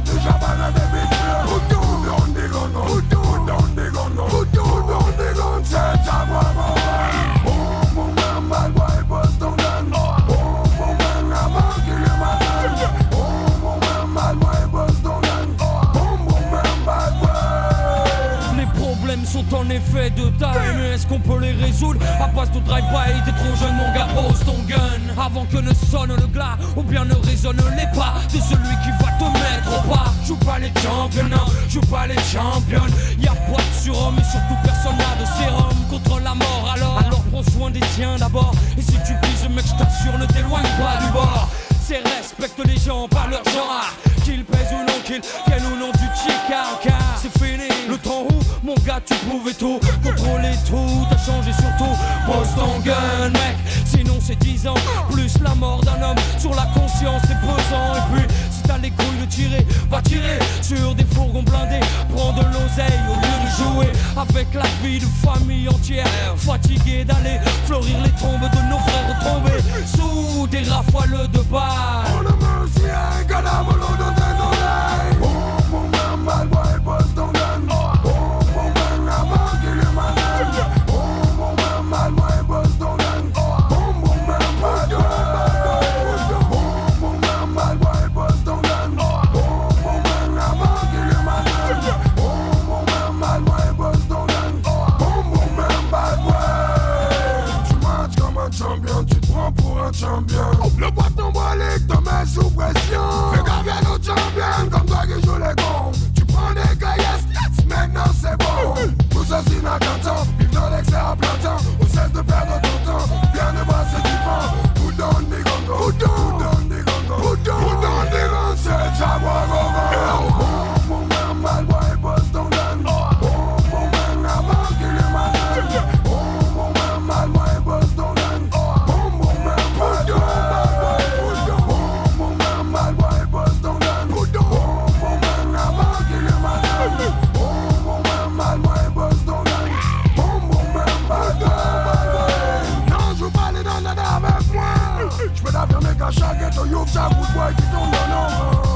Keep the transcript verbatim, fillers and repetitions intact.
Déjà pas d'habitude. Put down the gun, put down the gun, put down the gun. C'est Jaguar. Boom boom bam, bad boy bust down gun. Boom boom bam, avant qu'il y ait boom boom bam, bad boy bust down gun. Boom boom bam, bad boy. Les problèmes sont en effet de taille, mais est-ce qu'on peut les résoudre à base de drive-by? T'es trop jeune mon gars, pose ton gun avant que ne sonne le glas, ou bien ne résonne les pas de celui qui va te mettre au pas. Joue pas les champions, non, joue pas les champions. Y'a pas de surhomme et surtout personne n'a de sérum contre la mort. Alors, alors prends soin des tiens d'abord. Et si tu pises mec, je t'assure, ne t'éloigne pas du bord. C'est respecte les gens par leur genre, qu'ils pèsent ou non, qu'ils viennent ou non du Chicago. Car c'est fini, le temps où mon gars tu pouvais tout contrôler, tout t'as changé surtout. Pose ton gun mec, sinon c'est dix ans plus la mort d'un homme sur la conscience, c'est pesant. Et puis si t'as les couilles de tirer, va tirer sur des fourgons blindés. Prends de l'oseille au lieu de jouer avec la vie de famille entière, fatigué d'aller fleurir les tombes de nos frères tombés sous des rafales de balles. On a mercy, I got a load of dead on line. Boom, boom, bam, bad boy, bust down gun. Boom, boom, bam, avant qu'il y ait ma gun. Boom, boom, bam, bad boy, bust down gun. Boom, boom, bam, bad boy. Boom, boom, bam, bad boy, bust down gun. Boom, boom, bam, avant qu'il y ait ma gun. Boom, boom, bam, bad boy, bust down gun. Boom, boom, bam, bad boy. Tu matches comme un champion, tu te prends pour un champion. Le bâton brolique te met sous pression. Fais gaffe à nos champions comme toi qui joue les cons. Tu prends des caillasses, yes, maintenant c'est bon. Tout ça c'est inattentant, vive dans l'excès à plein temps. On cesse de perdre ton temps, bien de brasser du vent. Put down the gun, put down the gun, put down the gun. C'est Jaguar go go. Boom boom bam, bad boy bust down gun. Boom boom bam, avant qu'il y ait ma gun. Boom boom bam, bad boy bust down gun. Boom boom bam, bad boy. J'peux t'affirmer qu'à chaque ghetto, y'ouvre chaque bout de bois qui tombe dans l'ombre.